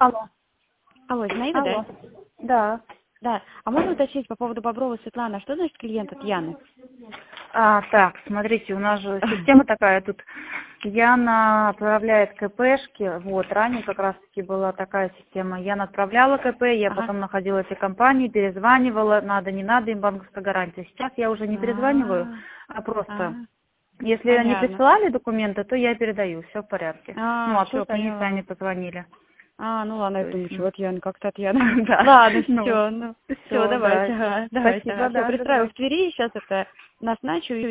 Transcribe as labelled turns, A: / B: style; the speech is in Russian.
A: Алло.
B: Алло, Зинаида,
A: Алло.
B: да?
A: Да.
B: Да. А можно уточнить по поводу Бобровой Светланы, а что значит клиент от Яны?
A: Так, смотрите, у нас же система такая тут. Яна отправляет КПшки. Вот, ранее как раз-таки была такая система. Яна отправляла КП, я
B: Ага.
A: потом находила эти компании, перезванивала, надо, не надо, им банковская гарантия. Сейчас я уже не перезваниваю, а просто...
B: Ага.
A: Если они
B: Понятно.
A: присылали документы, то я передаю, все в порядке. Ну, а
B: Все,
A: тут они
B: поняла.
A: сами позвонили.
B: Ну ладно, я
A: То
B: думаю,
A: есть,
B: что от Яны, как-то от Яны.
A: да.
B: Ладно,
A: Ну,
B: все,
A: все,
B: давайте,
A: да.
B: ага, давайте,
A: Спасибо,
B: Все,
A: да,
B: пристраиваю
A: давай.
B: в Твери, сейчас это назначу